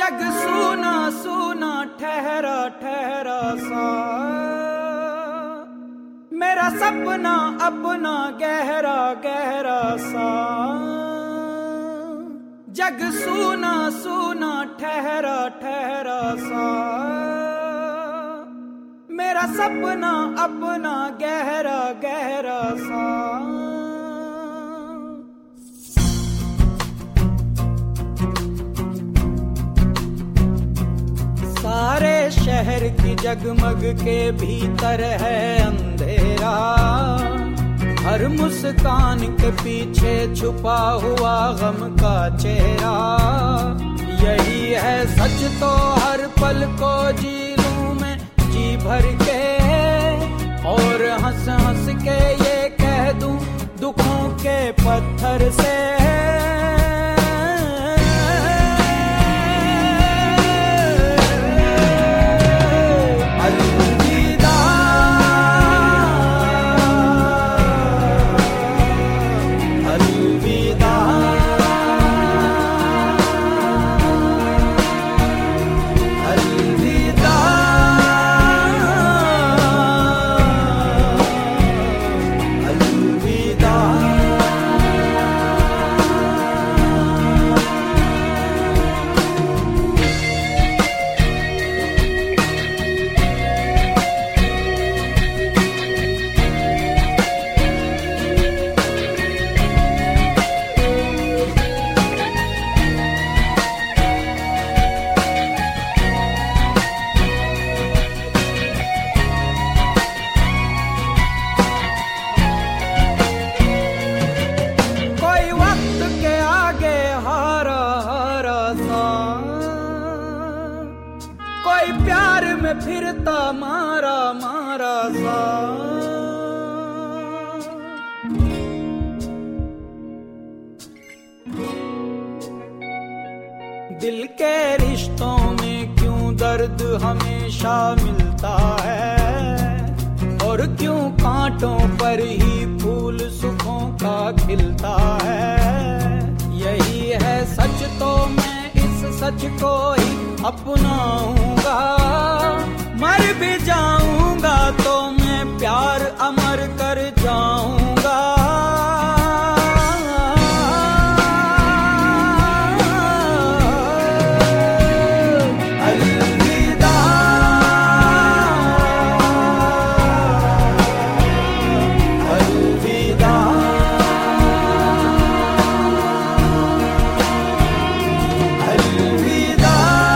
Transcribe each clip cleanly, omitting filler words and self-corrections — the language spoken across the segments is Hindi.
जग सूना सूना ठहरा ठहरा सा, मेरा सपना अपना गहरा गहरा सा। जग सूना सूना ठहरा ठहरा सा, मेरा सपना अपना गहरा गहरा सा। सारे शहर की जगमग के भीतर है अंधेरा, हर मुस्कान के पीछे छुपा हुआ गम का चेहरा। यही है सच तो हर पल को जी लूं मैं जी भर के, और हंस हंस के ये कह दूं दुखों के पत्थर से। कोई प्यार में फिरता मारा मारा सा, दिल के रिश्तों में क्यों दर्द हमेशा मिलता है, और क्यों कांटों पर ही फूल सुखों का खिलता है। यही है सच तो मैं इस सच को ही अपनाऊंगा, मर भी जाऊंगा तो मैं प्यार अमर कर जाऊंगा। अलविदा अलविदा अलविदा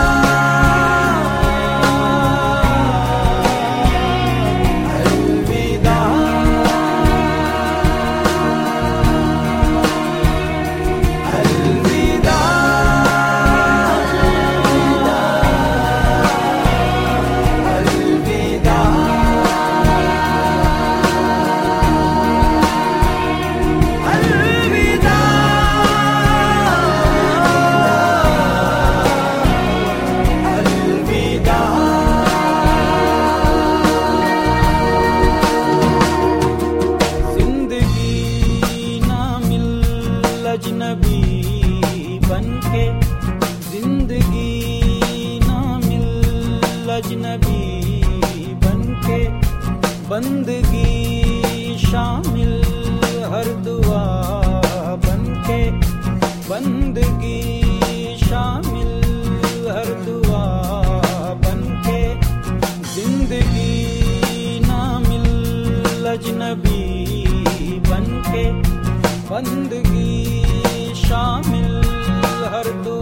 अजनबी बनके, जिंदगी ना मिल अजनबी बनके, बंदगी शामिल हर दुआ बनके, बंदगी शामिल हर दुआ बनके, जिंदगी ना मिल अजनबी बनके, बंदगी शामिल हर दुआ